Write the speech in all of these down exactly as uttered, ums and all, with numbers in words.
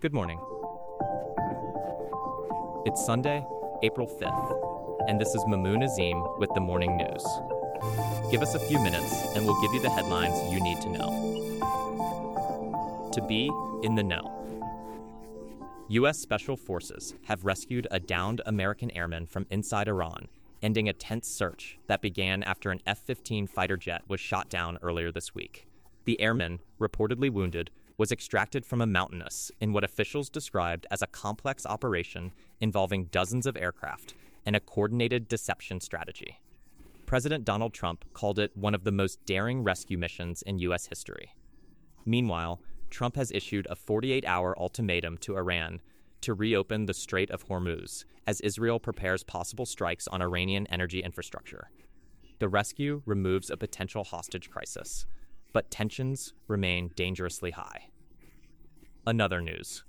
Good morning. It's Sunday, April fifth, and this is Mamoon Azim with the Morning News. Give us a few minutes, and we'll give you the headlines you need to know. To be in the know. U S Special Forces have rescued a downed American airman from inside Iran, ending a tense search that began after an F fifteen fighter jet was shot down earlier this week. The airman, reportedly wounded, was extracted from a mountainous in what officials described as a complex operation involving dozens of aircraft and a coordinated deception strategy. President Donald Trump called it one of the most daring rescue missions in U S history. Meanwhile, Trump has issued a forty-eight hour ultimatum to Iran to reopen the Strait of Hormuz as Israel prepares possible strikes on Iranian energy infrastructure. The rescue removes a potential hostage crisis, but tensions remain dangerously high. Another news.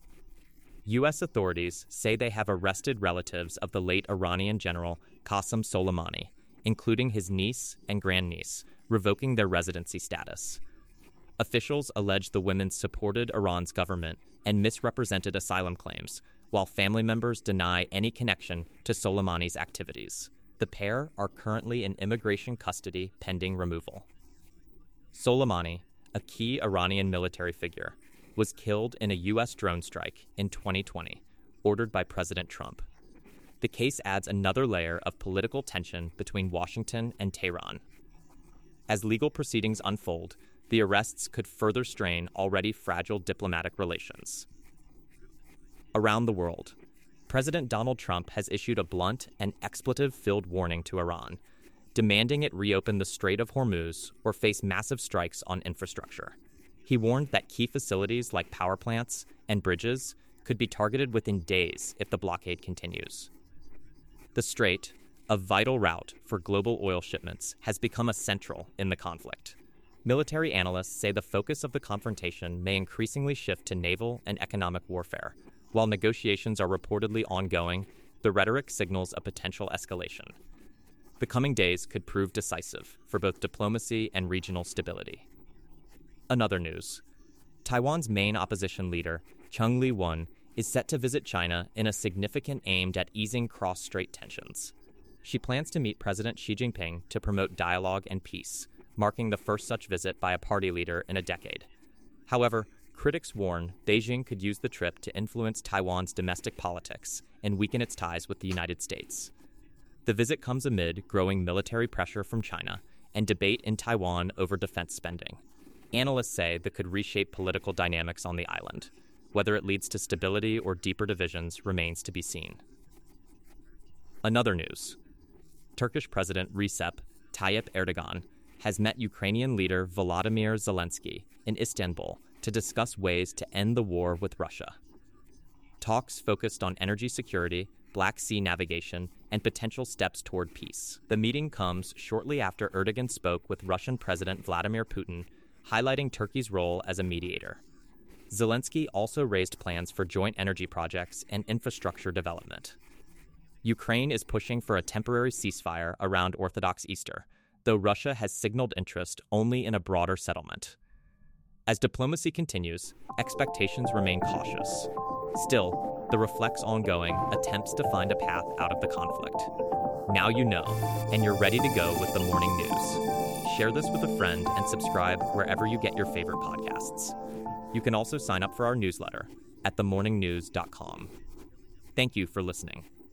U S authorities say they have arrested relatives of the late Iranian general Qasem Soleimani, including his niece and grandniece, revoking their residency status. Officials allege the women supported Iran's government and misrepresented asylum claims, while family members deny any connection to Soleimani's activities. The pair are currently in immigration custody pending removal. Soleimani, a key Iranian military figure, was killed in a U S drone strike in twenty twenty, ordered by President Trump. The case adds another layer of political tension between Washington and Tehran. As legal proceedings unfold, the arrests could further strain already fragile diplomatic relations. Around the world, President Donald Trump has issued a blunt and expletive-filled warning to Iran, demanding it reopen the Strait of Hormuz or face massive strikes on infrastructure. He warned that key facilities like power plants and bridges could be targeted within days if the blockade continues. The strait, a vital route for global oil shipments, has become essential in the conflict. Military analysts say the focus of the confrontation may increasingly shift to naval and economic warfare. While negotiations are reportedly ongoing, the rhetoric signals a potential escalation. The coming days could prove decisive for both diplomacy and regional stability. Another news. Taiwan's main opposition leader, Chung Lee-won, is set to visit China in a significant aimed at easing cross-strait tensions. She plans to meet President Xi Jinping to promote dialogue and peace, marking the first such visit by a party leader in a decade. However, critics warn Beijing could use the trip to influence Taiwan's domestic politics and weaken its ties with the United States. The visit comes amid growing military pressure from China and debate in Taiwan over defense spending. Analysts say that could reshape political dynamics on the island. Whether it leads to stability or deeper divisions remains to be seen. Another news. Turkish President Recep Tayyip Erdogan has met Ukrainian leader Volodymyr Zelensky in Istanbul to discuss ways to end the war with Russia. Talks focused on energy security, Black Sea navigation, and potential steps toward peace. The meeting comes shortly after Erdogan spoke with Russian President Vladimir Putin, highlighting Turkey's role as a mediator. Zelensky also raised plans for joint energy projects and infrastructure development. Ukraine is pushing for a temporary ceasefire around Orthodox Easter, though Russia has signaled interest only in a broader settlement. As diplomacy continues, expectations remain cautious. Still, the reflects ongoing attempts to find a path out of the conflict. Now you know, and you're ready to go with the morning news. Share this with a friend and subscribe wherever you get your favorite podcasts. You can also sign up for our newsletter at the morning news dot com. Thank you for listening.